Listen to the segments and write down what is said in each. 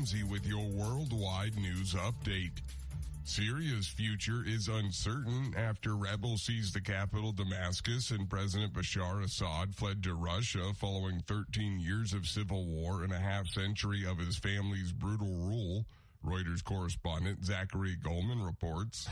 Ramsey with your worldwide news update. Syria's future is uncertain after rebels seized the capital Damascus and President Bashar Assad fled to Russia following 13 years of civil war and a half-century of his family's brutal rule. Reuters correspondent Zachary Goldman reports.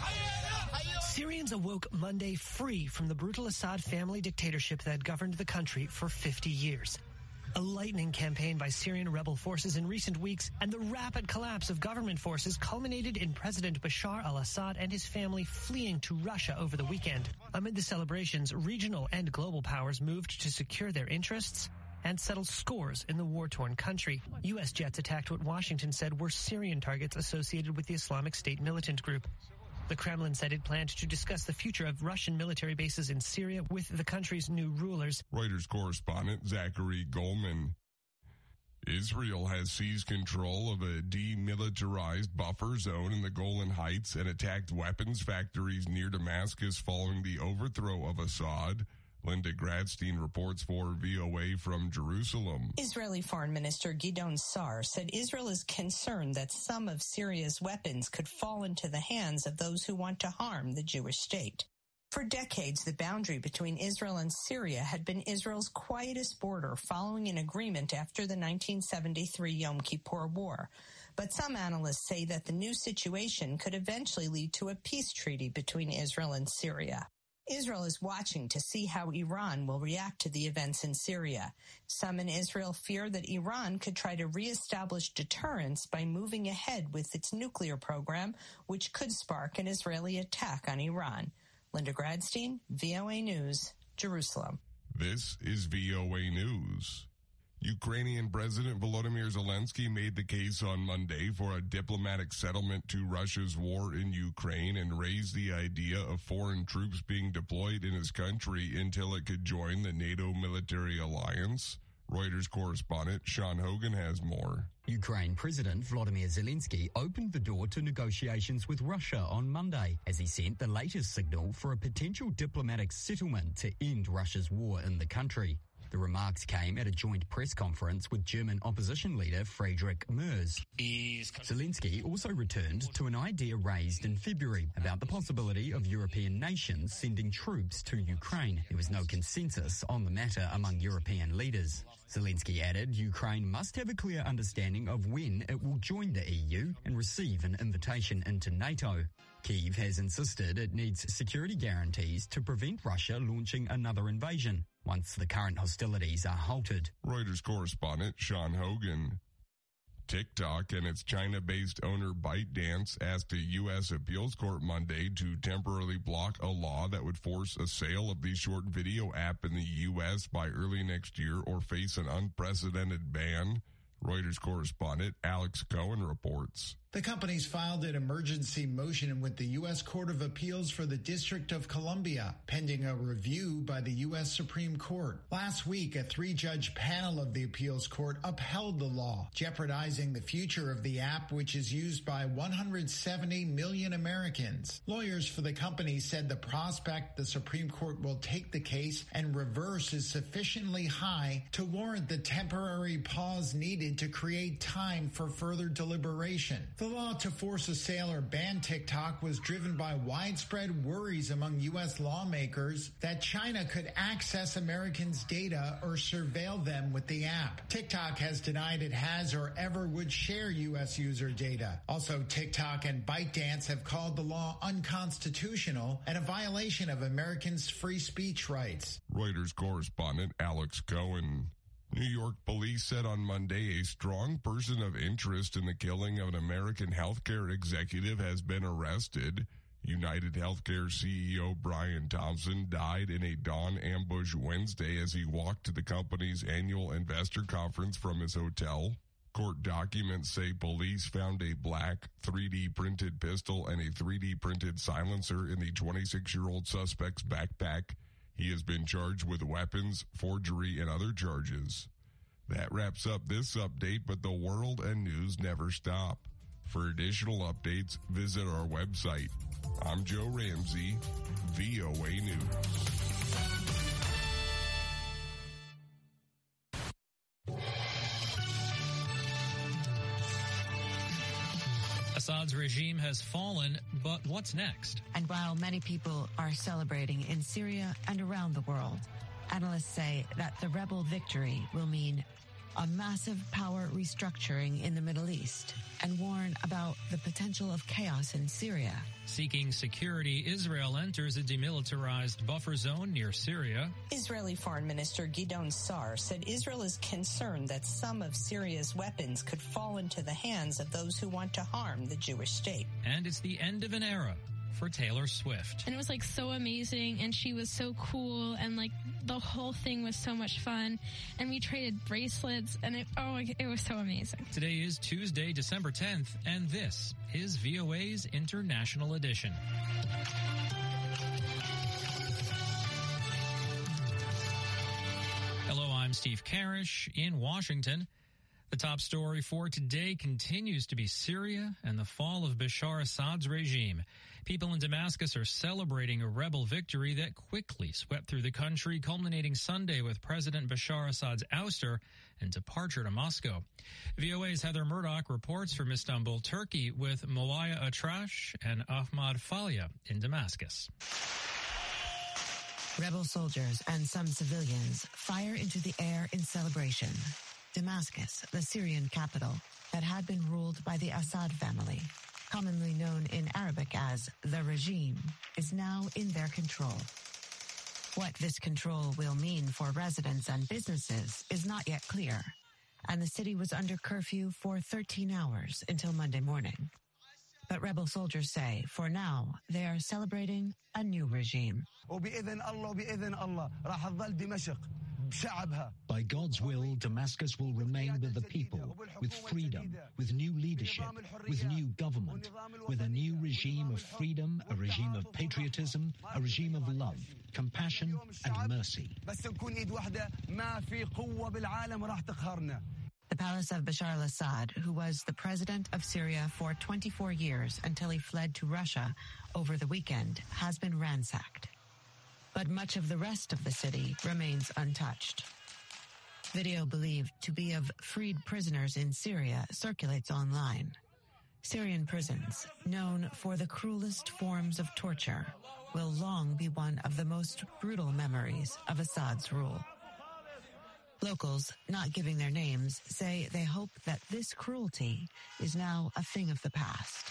Syrians awoke Monday free from the brutal Assad family dictatorship that governed the country for 50 years. A lightning campaign by Syrian rebel forces in recent weeks and the rapid collapse of government forces culminated in President Bashar al-Assad and his family fleeing to Russia over the weekend. Amid the celebrations, regional and global powers moved to secure their interests and settle scores in the war-torn country. U.S. jets attacked what Washington said were Syrian targets associated with the Islamic State militant group. The Kremlin said it planned to discuss the future of Russian military bases in Syria with the country's new rulers. Reuters correspondent Zachary Goldman. Israel has seized control of a demilitarized buffer zone in the Golan Heights and attacked weapons factories near Damascus following the overthrow of Assad. Linda Gradstein reports for VOA from Jerusalem. Israeli Foreign Minister Gideon Sa'ar said Israel is concerned that some of Syria's weapons could fall into the hands of those who want to harm the Jewish state. For decades, the boundary between Israel and Syria had been Israel's quietest border following an agreement after the 1973 Yom Kippur War. But some analysts say that the new situation could eventually lead to a peace treaty between Israel and Syria. Israel is watching to see how Iran will react to the events in Syria. Some in Israel fear that Iran could try to reestablish deterrence by moving ahead with its nuclear program, which could spark an Israeli attack on Iran. Linda Gradstein, VOA News, Jerusalem. This is VOA News. Ukrainian President Volodymyr Zelensky made the case on Monday for a diplomatic settlement to Russia's war in Ukraine and raised the idea of foreign troops being deployed in his country until it could join the NATO military alliance. Reuters correspondent Sean Hogan has more. Ukraine President Volodymyr Zelensky opened the door to negotiations with Russia on Monday as he sent the latest signal for a potential diplomatic settlement to end Russia's war in the country. The remarks came at a joint press conference with German opposition leader Friedrich Merz. Zelensky also returned to an idea raised in February about the possibility of European nations sending troops to Ukraine. There was no consensus on the matter among European leaders. Zelensky added Ukraine must have a clear understanding of when it will join the EU and receive an invitation into NATO. Kyiv has insisted it needs security guarantees to prevent Russia launching another invasion once the current hostilities are halted. Reuters correspondent Sean Hogan. TikTok and its China-based owner ByteDance asked a U.S. appeals court Monday to temporarily block a law that would force a sale of the short video app in the U.S. by early next year or face an unprecedented ban. Reuters correspondent Alex Cohen reports. The companies filed an emergency motion with the U.S. Court of Appeals for the District of Columbia, pending a review by the U.S. Supreme Court. Last week, a 3-judge panel of the appeals court upheld the law, jeopardizing the future of the app, which is used by 170 million Americans. Lawyers for the company said the prospect the Supreme Court will take the case and reverse is sufficiently high to warrant the temporary pause needed to create time for further deliberation. The law to force a sale or ban TikTok was driven by widespread worries among U.S. lawmakers that China could access Americans' data or surveil them with the app. TikTok has denied it has or ever would share U.S. user data. Also, TikTok and ByteDance have called the law unconstitutional and a violation of Americans' free speech rights. Reuters correspondent Alex Cohen. New York police said on Monday a strong person of interest in the killing of an American healthcare executive has been arrested. United Healthcare CEO Brian Thompson died in a dawn ambush Wednesday as he walked to the company's annual investor conference from his hotel. Court documents say police found a black 3D printed pistol and a 3D printed silencer in the 26-year-old suspect's backpack. He has been charged with weapons, forgery, and other charges. That wraps up this update, but the world and news never stop. For additional updates, visit our website. I'm Joe Ramsey, VOA News. Assad's regime has fallen, but what's next? And while many people are celebrating in Syria and around the world, analysts say that the rebel victory will mean a massive power restructuring in the Middle East and warn about the potential of chaos in Syria. Seeking security, Israel enters a demilitarized buffer zone near Syria. Israeli Foreign Minister Gideon Sa'ar said Israel is concerned that some of Syria's weapons could fall into the hands of those who want to harm the Jewish state. And it's the end of an era for Taylor Swift. And it was so amazing, and she was so cool, and the whole thing was so much fun, and we traded bracelets, and it was so amazing. Today is Tuesday, December 10th, and this is VOA's International Edition. Hello, I'm Steve Karish in Washington. The top story for today continues to be Syria and the fall of Bashar Assad's regime. People in Damascus are celebrating a rebel victory that quickly swept through the country, culminating Sunday with President Bashar Assad's ouster and departure to Moscow. VOA's Heather Murdoch reports from Istanbul, Turkey, with Moaya Atrash and Ahmad Falia in Damascus. Rebel soldiers and some civilians fire into the air in celebration. Damascus, the Syrian capital that had been ruled by the Assad family, commonly known in Arabic as the regime, is now in their control. What this control will mean for residents and businesses is not yet clear, and the city was under curfew for 13 hours until Monday morning. But rebel soldiers say, for now, they are celebrating a new regime. By God's will, Damascus will remain with the people, with freedom, with new leadership, with new government, with a new regime of freedom, a regime of patriotism, a regime of love, compassion, and mercy. The palace of Bashar al-Assad, who was the president of Syria for 24 years until he fled to Russia over the weekend, has been ransacked. But much of the rest of the city remains untouched. Video believed to be of freed prisoners in Syria circulates online. Syrian prisons, known for the cruelest forms of torture, will long be one of the most brutal memories of Assad's rule. Locals, not giving their names, say they hope that this cruelty is now a thing of the past.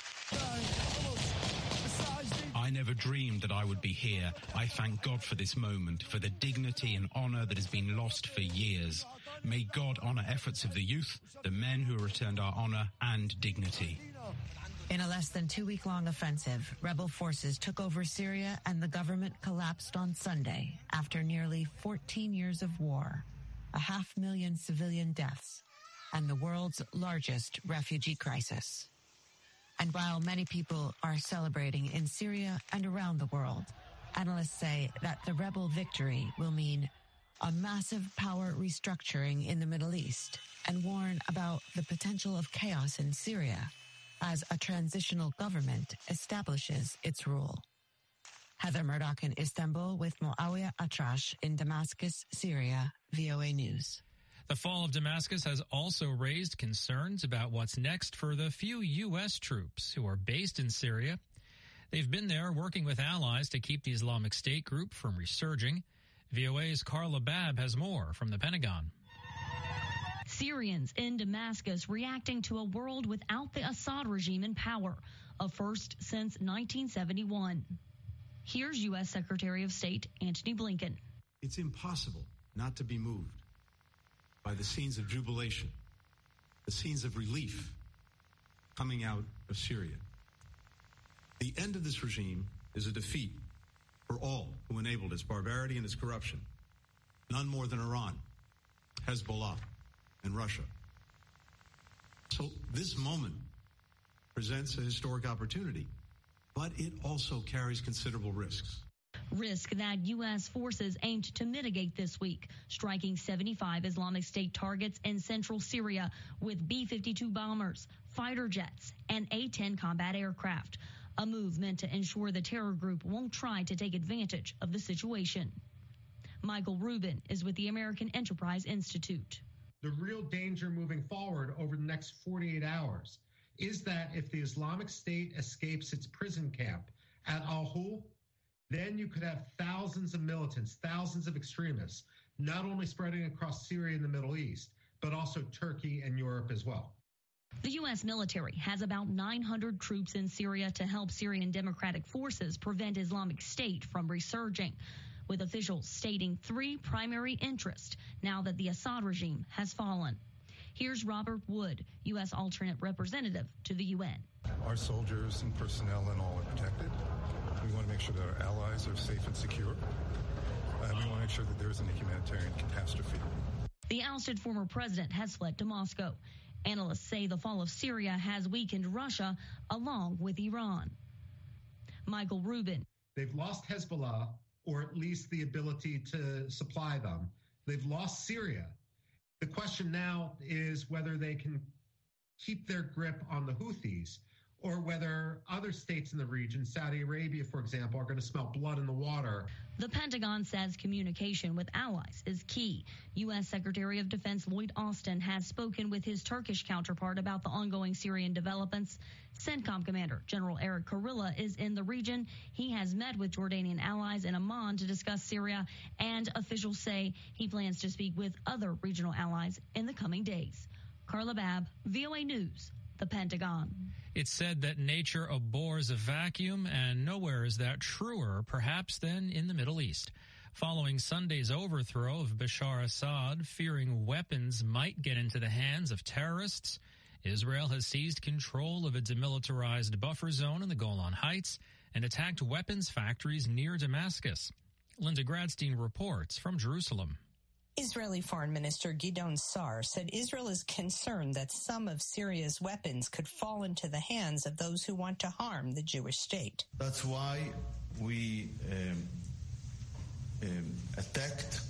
I never dreamed that I would be here. I thank God for this moment, for the dignity and honor that has been lost for years. May God honor efforts of the youth, the men who returned our honor and dignity. In a less than 2-week-long offensive, rebel forces took over Syria and the government collapsed on Sunday after nearly 14 years of war, 500,000 civilian deaths, and the world's largest refugee crisis. And while many people are celebrating in Syria and around the world, analysts say that the rebel victory will mean a massive power restructuring in the Middle East and warn about the potential of chaos in Syria as a transitional government establishes its rule. Heather Murdoch in Istanbul with Moawia Atrash in Damascus, Syria, VOA News. The fall of Damascus has also raised concerns about what's next for the few U.S. troops who are based in Syria. They've been there working with allies to keep the Islamic State group from resurging. VOA's Carla Babb has more from the Pentagon. Syrians in Damascus reacting to a world without the Assad regime in power, a first since 1971. Here's U.S. Secretary of State Antony Blinken. It's impossible not to be moved by the scenes of jubilation, the scenes of relief coming out of Syria. The end of this regime is a defeat for all who enabled its barbarity and its corruption, none more than Iran, Hezbollah, and Russia. So this moment presents a historic opportunity, but it also carries considerable risks. Risk that U.S. forces aimed to mitigate this week, striking 75 Islamic State targets in central Syria with B-52 bombers, fighter jets, and A-10 combat aircraft. A move meant to ensure the terror group won't try to take advantage of the situation. Michael Rubin is with the American Enterprise Institute. The real danger moving forward over the next 48 hours is that if the Islamic State escapes its prison camp at Al-Hol, then you could have thousands of militants, thousands of extremists, not only spreading across Syria and the Middle East, but also Turkey and Europe as well. The U.S. military has about 900 troops in Syria to help Syrian democratic forces prevent Islamic State from resurging, with officials stating three primary interests now that the Assad regime has fallen. Here's Robert Wood, U.S. alternate representative to the UN. Our soldiers and personnel and all are protected. We want to make sure that our allies are safe and secure. And we want to make sure that there isn't a humanitarian catastrophe. The ousted former president has fled to Moscow. Analysts say the fall of Syria has weakened Russia along with Iran. Michael Rubin. They've lost Hezbollah, or at least the ability to supply them. They've lost Syria. The question now is whether they can keep their grip on the Houthis, or whether other states in the region, Saudi Arabia, for example, are going to smell blood in the water. The Pentagon says communication with allies is key. U.S. Secretary of Defense Lloyd Austin has spoken with his Turkish counterpart about the ongoing Syrian developments. CENTCOM Commander General Eric Kurilla is in the region. He has met with Jordanian allies in Amman to discuss Syria, and officials say he plans to speak with other regional allies in the coming days. Carla Babb, VOA News, the Pentagon. It's said that nature abhors a vacuum, and nowhere is that truer, perhaps, than in the Middle East. Following Sunday's overthrow of Bashar Assad, fearing weapons might get into the hands of terrorists, Israel has seized control of a demilitarized buffer zone in the Golan Heights and attacked weapons factories near Damascus. Linda Gradstein reports from Jerusalem. Israeli Foreign Minister Gideon Sa'ar said Israel is concerned that some of Syria's weapons could fall into the hands of those who want to harm the Jewish state. That's why we attacked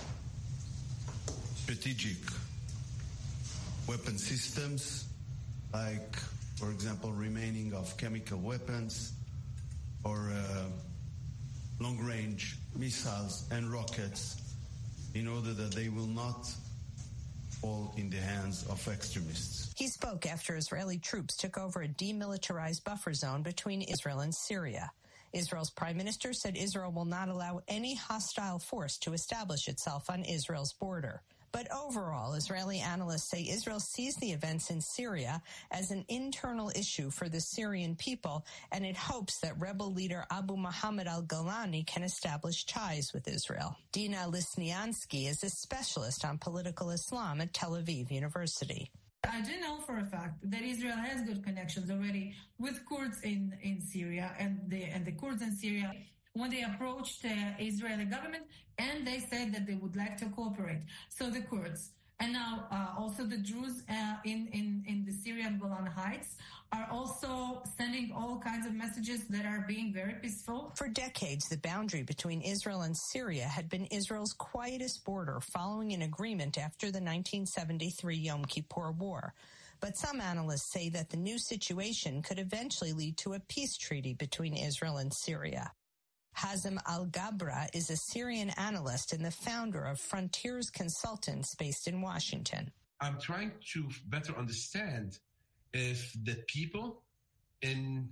strategic weapon systems, like, for example, remaining of chemical weapons or long-range missiles and rockets, in order that they will not fall in the hands of extremists. He spoke after Israeli troops took over a demilitarized buffer zone between Israel and Syria. Israel's prime minister said Israel will not allow any hostile force to establish itself on Israel's border. But overall, Israeli analysts say Israel sees the events in Syria as an internal issue for the Syrian people, and it hopes that rebel leader Abu Muhammad al-Golani can establish ties with Israel. Dina Lisniansky is a specialist on political Islam at Tel Aviv University. I do know for a fact that Israel has good connections already with Kurds in Syria, and the Kurds in Syria, when they approached the Israeli government, and they said that they would like to cooperate. So the Kurds, and now also the Druze in the Syrian Golan Heights, are also sending all kinds of messages that are being very peaceful. For decades, the boundary between Israel and Syria had been Israel's quietest border following an agreement after the 1973 Yom Kippur War. But some analysts say that the new situation could eventually lead to a peace treaty between Israel and Syria. Hazem Al-Gabra is a Syrian analyst and the founder of Frontiers Consultants based in Washington. I'm trying to better understand if the people in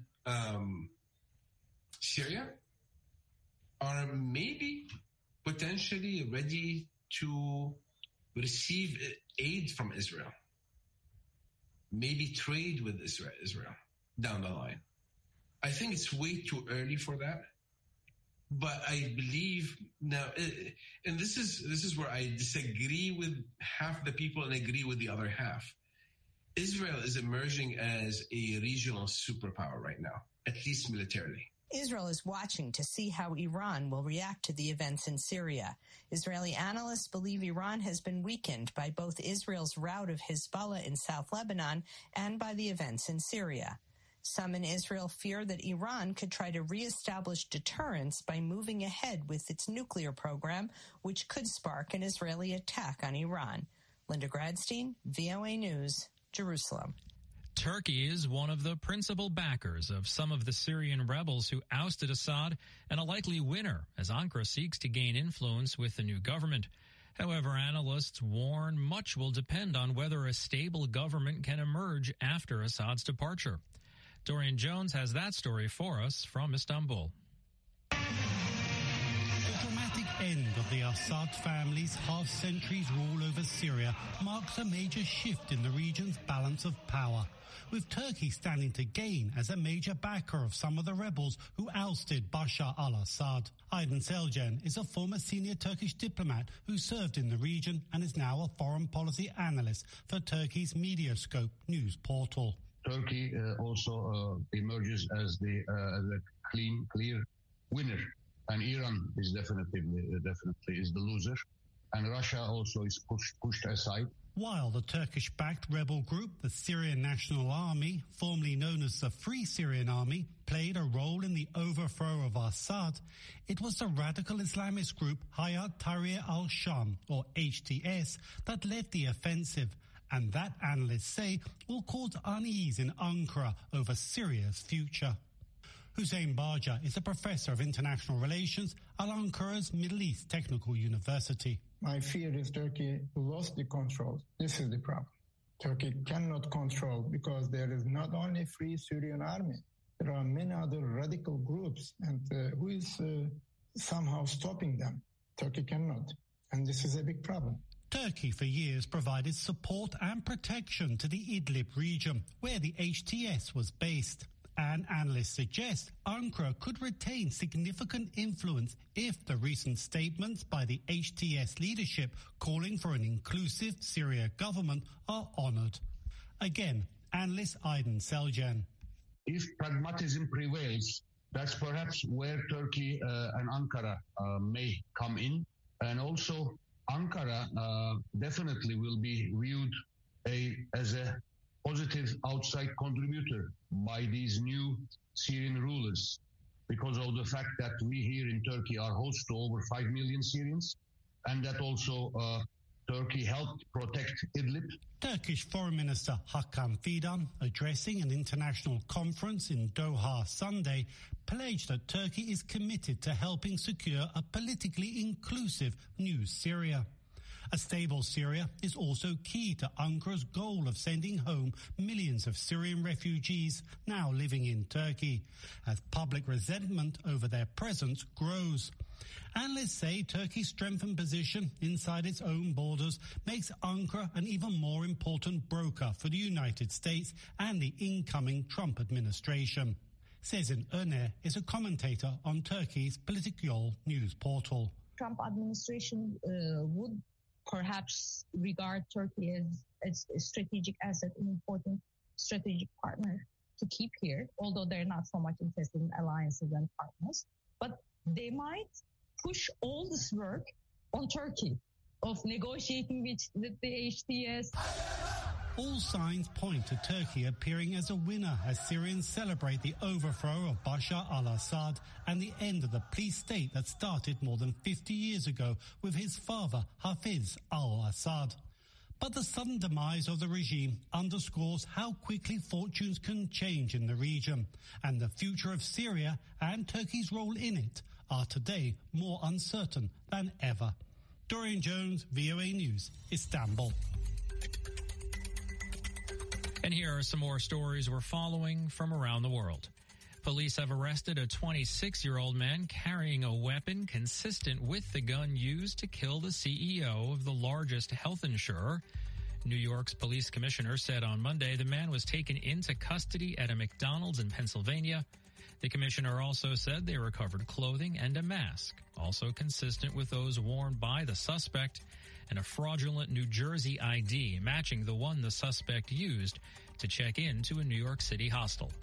Syria are maybe potentially ready to receive aid from Israel, maybe trade with Israel down the line. I think it's way too early for that. But I believe now, and this is where I disagree with half the people and agree with the other half. Israel is emerging as a regional superpower right now, at least militarily. Israel is watching to see how Iran will react to the events in Syria. Israeli analysts believe Iran has been weakened by both Israel's rout of Hezbollah in South Lebanon and by the events in Syria. Some in Israel fear that Iran could try to reestablish deterrence by moving ahead with its nuclear program, which could spark an Israeli attack on Iran. Linda Gradstein, VOA News, Jerusalem. Turkey is one of the principal backers of some of the Syrian rebels who ousted Assad and a likely winner as Ankara seeks to gain influence with the new government. However, analysts warn much will depend on whether a stable government can emerge after Assad's departure. Dorian Jones has that story for us from Istanbul. The dramatic end of the Assad family's half-century's rule over Syria marks a major shift in the region's balance of power, with Turkey standing to gain as a major backer of some of the rebels who ousted Bashar al-Assad. Aydin Selcan is a former senior Turkish diplomat who served in the region and is now a foreign policy analyst for Turkey's Mediascope news portal. Turkey also emerges as the clear winner, and Iran is definitely is the loser, and Russia also is pushed aside. While the Turkish-backed rebel group, the Syrian National Army, formerly known as the Free Syrian Army, played a role in the overthrow of Assad, it was the radical Islamist group Hayat Tahrir al-Sham, or HTS, that led the offensive, and that analysts say will cause unease in Ankara over Syria's future. Hussein Baja is a professor of international relations at Ankara's Middle East Technical University. My fear is Turkey lost the control. This is the problem. Turkey cannot control because there is not only Free Syrian Army. There are many other radical groups, and who is somehow stopping them? Turkey cannot. And this is a big problem. Turkey for years provided support and protection to the Idlib region, where the HTS was based. And analysts suggest Ankara could retain significant influence if the recent statements by the HTS leadership calling for an inclusive Syria government are honoured. Again, analyst Aydin Selcan. If pragmatism prevails, that's perhaps where Turkey and Ankara may come in. And also, Ankara definitely will be viewed as a positive outside contributor by these new Syrian rulers because of the fact that we here in Turkey are host to over 5 million Syrians, and that also Turkey helped protect Idlib. Turkish Foreign Minister Hakan Fidan, addressing an international conference in Doha Sunday, pledged that Turkey is committed to helping secure a politically inclusive new Syria. A stable Syria is also key to Ankara's goal of sending home millions of Syrian refugees now living in Turkey, as public resentment over their presence grows. Analysts say Turkey's strengthened position inside its own borders makes Ankara an even more important broker for the United States and the incoming Trump administration. Sezin Öner is a commentator on Turkey's Politikyol news portal. Trump administration would perhaps regard Turkey as a strategic asset, an important strategic partner to keep here, although they're not so much interested in alliances and partners. But they might push all this work on Turkey of negotiating with the HTS. All signs point to Turkey appearing as a winner as Syrians celebrate the overthrow of Bashar al-Assad and the end of the police state that started more than 50 years ago with his father, Hafez al-Assad. But the sudden demise of the regime underscores how quickly fortunes can change in the region, and the future of Syria and Turkey's role in it are today more uncertain than ever. Dorian Jones, VOA News, Istanbul. And here are some more stories we're following from around the world. Police have arrested a 26-year-old man carrying a weapon consistent with the gun used to kill the CEO of the largest health insurer. New York's police commissioner said on Monday the man was taken into custody at a McDonald's in Pennsylvania. The commissioner also said they recovered clothing and a mask, also consistent with those worn by the suspect, and a fraudulent New Jersey ID matching the one the suspect used to check into a New York City hostel.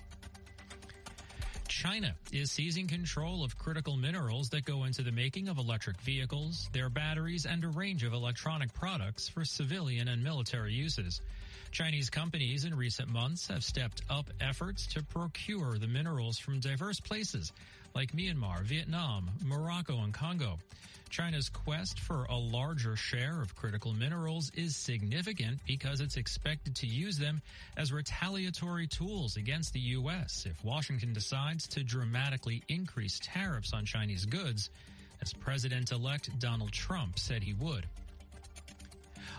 China is seizing control of critical minerals that go into the making of electric vehicles, their batteries, and a range of electronic products for civilian and military uses. Chinese companies in recent months have stepped up efforts to procure the minerals from diverse places like Myanmar, Vietnam, Morocco, and Congo. China's quest for a larger share of critical minerals is significant because it's expected to use them as retaliatory tools against the U.S. if Washington decides to dramatically increase tariffs on Chinese goods, as President-elect Donald Trump said he would.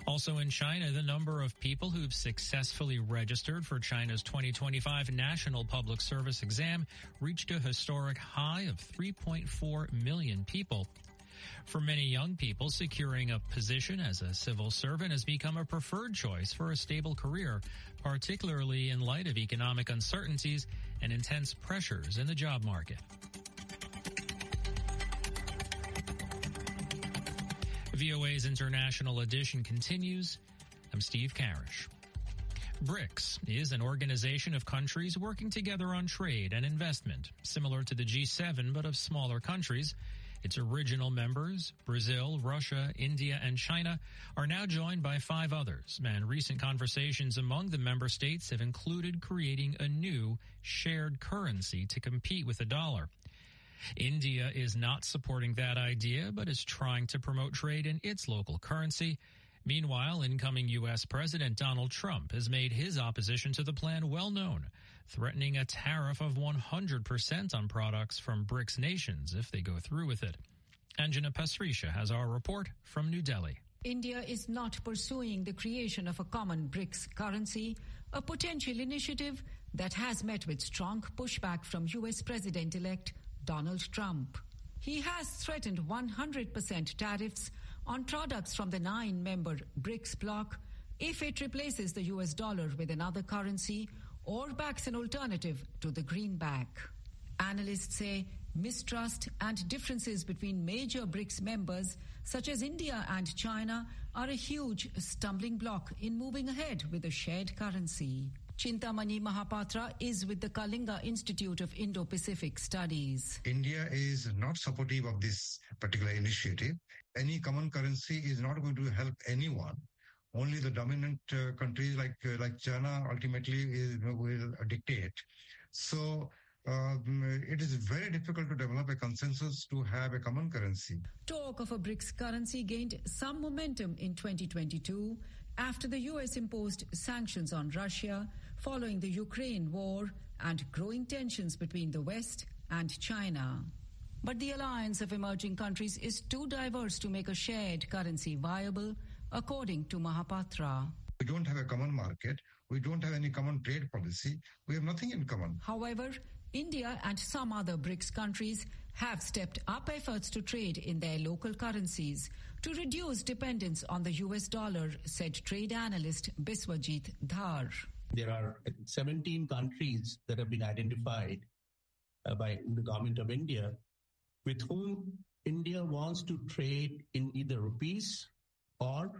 Also in China, the number of people who've successfully registered for China's 2025 National Public Service exam reached a historic high of 3.4 million people. For many young people, securing a position as a civil servant has become a preferred choice for a stable career, particularly in light of economic uncertainties and intense pressures in the job market. VOA's International Edition continues. I'm Steve Karish. BRICS is an organization of countries working together on trade and investment, similar to the G7 but of smaller countries. Its original members, Brazil, Russia, India, and China, are now joined by 5 others, and recent conversations among the member states have included creating a new shared currency to compete with the dollar. India is not supporting that idea, but is trying to promote trade in its local currency. Meanwhile, incoming U.S. President Donald Trump has made his opposition to the plan well known, threatening a tariff of 100% on products from BRICS nations if they go through with it. Anjana Pasricha has our report from New Delhi. India is not pursuing the creation of a common BRICS currency, a potential initiative that has met with strong pushback from U.S. President-elect Donald Trump. He has threatened 100% tariffs on products from the 9-member BRICS bloc if it replaces the US dollar with another currency or backs an alternative to the greenback. Analysts say mistrust and differences between major BRICS members such as India and China are a huge stumbling block in moving ahead with a shared currency. Chintamani Mahapatra is with the Kalinga Institute of Indo-Pacific Studies. India is not supportive of this particular initiative. Any common currency is not going to help anyone. Only the dominant countries like China ultimately will dictate. So it is very difficult to develop a consensus to have a common currency. Talk of a BRICS currency gained some momentum in 2022 after the U.S. imposed sanctions on Russia following the Ukraine war and growing tensions between the West and China. But the alliance of emerging countries is too diverse to make a shared currency viable, according to Mahapatra. We don't have a common market. We don't have any common trade policy. We have nothing in common. However, India and some other BRICS countries have stepped up efforts to trade in their local currencies to reduce dependence on the US dollar, said trade analyst Biswajit Dhar. There are 17 countries that have been identified by the government of India with whom India wants to trade in either rupees or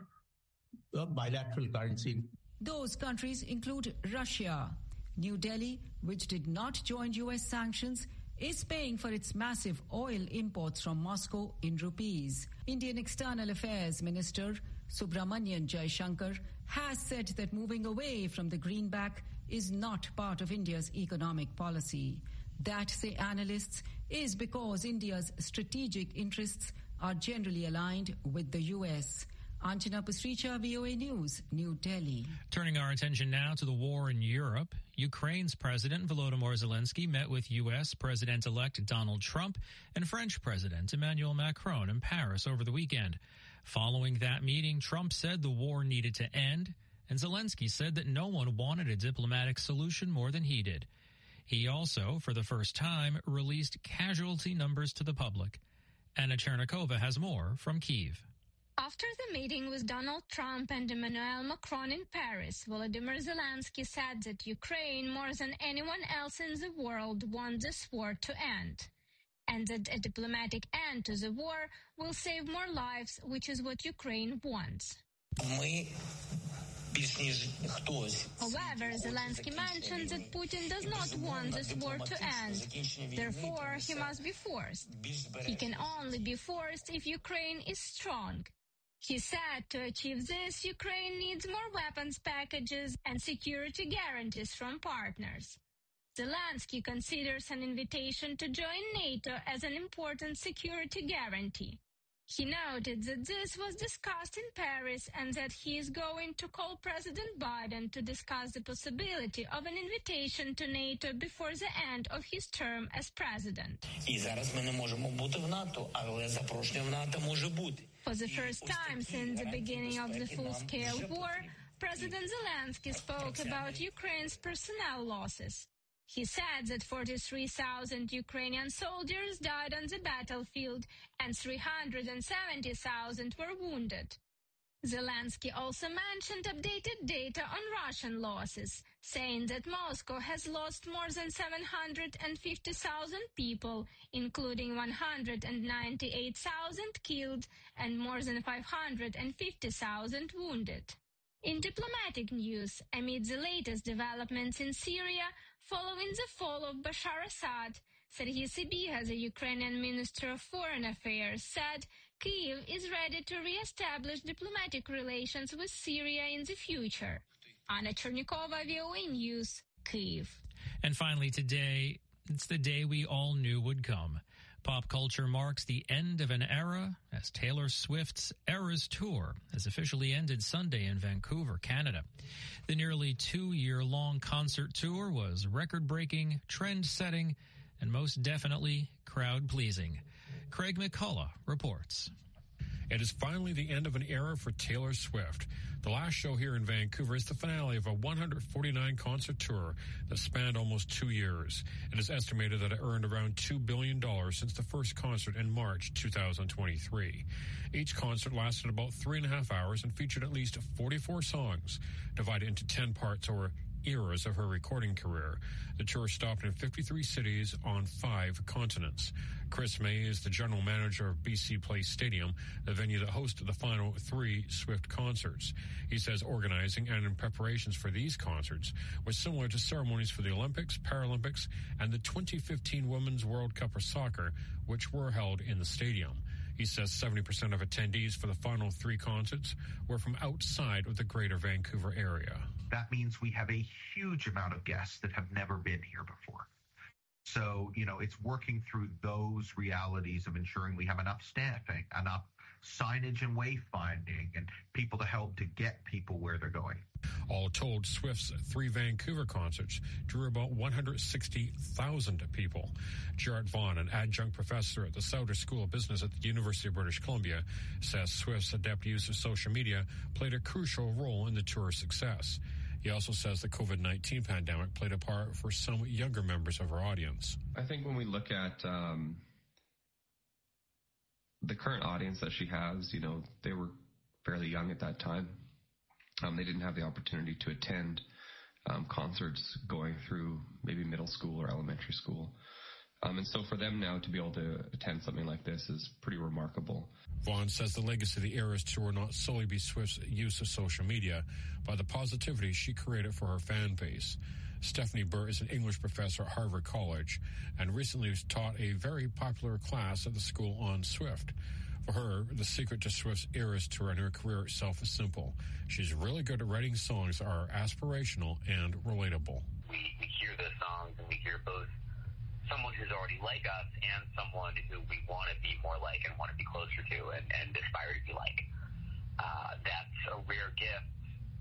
a bilateral currency. Those countries include Russia. New Delhi, which did not join US sanctions, is paying for its massive oil imports from Moscow in rupees. Indian External Affairs Minister Subramanian Jaishankar has said that moving away from the greenback is not part of India's economic policy. That, say analysts, is because India's strategic interests are generally aligned with the US. Anjana Pasricha, VOA News, New Delhi. Turning our attention now to the war in Europe, Ukraine's President Volodymyr Zelensky met with U.S. President-elect Donald Trump and French President Emmanuel Macron in Paris over the weekend. Following that meeting, Trump said the war needed to end, and Zelensky said that no one wanted a diplomatic solution more than he did. He also, for the first time, released casualty numbers to the public. Anna Chernikova has more from Kyiv. After the meeting with Donald Trump and Emmanuel Macron in Paris, Volodymyr Zelensky said that Ukraine, more than anyone else in the world, wants this war to end, and that a diplomatic end to the war will save more lives, which is what Ukraine wants. However, Zelensky mentioned that Putin does not want this war to end. Therefore, he must be forced. He can only be forced if Ukraine is strong. He said to achieve this, Ukraine needs more weapons packages and security guarantees from partners. Zelensky considers an invitation to join NATO as an important security guarantee. He noted that this was discussed in Paris and that he is going to call President Biden to discuss the possibility of an invitation to NATO before the end of his term as president. І зараз ми не можемо бути в НАТО, але запрошення в НАТО може бути. For the first time since the beginning of the full-scale war, President Zelensky spoke about Ukraine's personnel losses. He said that 43,000 Ukrainian soldiers died on the battlefield and 370,000 were wounded. Zelensky also mentioned updated data on Russian losses, saying that Moscow has lost more than 750,000 people, including 198,000 killed and more than 550,000 wounded. In diplomatic news, amid the latest developments in Syria, following the fall of Bashar Assad, Serhiy Sybiha, the Ukrainian Minister of Foreign Affairs, said Kyiv is ready to re-establish diplomatic relations with Syria in the future. Anna Chernikova, VOA News, Kyiv. And finally today, it's the day we all knew would come. Pop culture marks the end of an era as Taylor Swift's Eras Tour has officially ended Sunday in Vancouver, Canada. The nearly 2-year-long concert tour was record-breaking, trend-setting, and most definitely crowd-pleasing. Craig McCullough reports. It is finally the end of an era for Taylor Swift. The last show here in Vancouver is the finale of a 149-concert tour that spanned almost 2 years. It is estimated that it earned around $2 billion since the first concert in March 2023. Each concert lasted about 3.5 hours and featured at least 44 songs, divided into 10 parts or eras of her recording career. The tour stopped in 53 cities on 5 continents. Chris May is the general manager of BC Place Stadium, the venue that hosted the final 3 Swift concerts. He says organizing and in preparations for these concerts was similar to ceremonies for the Olympics, Paralympics, and the 2015 Women's World Cup of Soccer, which were held in the stadium. He says 70% of attendees for the final 3 concerts were from outside of the greater Vancouver area. That means we have a huge amount of guests that have never been here before. So, it's working through those realities of ensuring we have enough staffing, enough signage and wayfinding, and people to help to get people where they're going. All told, Swift's 3 Vancouver concerts drew about 160,000 people. Jarrett Vaughn, an adjunct professor at the Sauder School of Business at the University of British Columbia, says Swift's adept use of social media played a crucial role in the tour's success. He also says the COVID-19 pandemic played a part for some younger members of her audience. I think when we look at the current audience that she has, they were fairly young at that time. They didn't have the opportunity to attend concerts going through maybe middle school or elementary school. And so for them now to be able to attend something like this is pretty remarkable. Vaughn says the legacy of the Eras Tour will not solely be Swift's use of social media, but the positivity she created for her fan base. Stephanie Burr is an English professor at Harvard College and recently taught a very popular class at the school on Swift. For her, the secret to Swift's Eras Tour and her career itself is simple. She's really good at writing songs that are aspirational and relatable. We hear the songs and we hear both someone who's already like us and someone who we want to be more like and want to be closer to and aspire to be like. That's a rare gift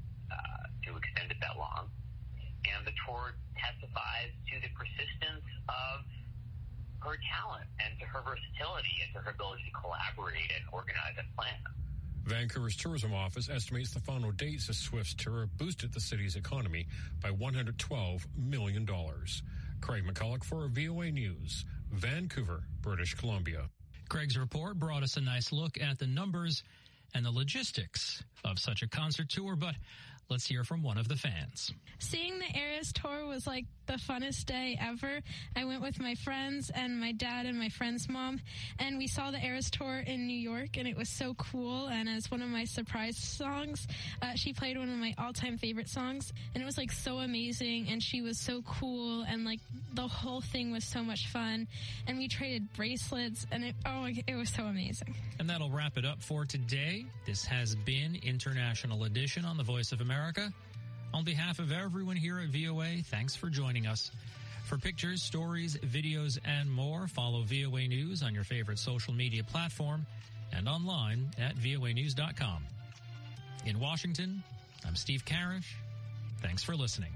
to extend it that long. And the tour testifies to the persistence of her talent and to her versatility and to her ability to collaborate and organize and plan. Vancouver's tourism office estimates the final dates of Swift's tour boosted the city's economy by $112 million. Craig McCullough for VOA News, Vancouver, British Columbia. Craig's report brought us a nice look at the numbers and the logistics of such a concert tour, but let's hear from one of the fans. Seeing the Eras Tour was like the funnest day ever. I went with my friends and my dad and my friend's mom, and we saw the Eras Tour in New York, and it was so cool. And as one of my surprise songs, she played one of my all-time favorite songs, and it was like so amazing, and she was so cool, and like the whole thing was so much fun. And we traded bracelets, and it was so amazing. And that'll wrap it up for today. This has been International Edition on the Voice of America. On behalf of everyone here at VOA, thanks for joining us. For pictures, stories, videos, and more, follow VOA News on your favorite social media platform and online at voanews.com. In Washington, I'm Steve Karish. Thanks for listening.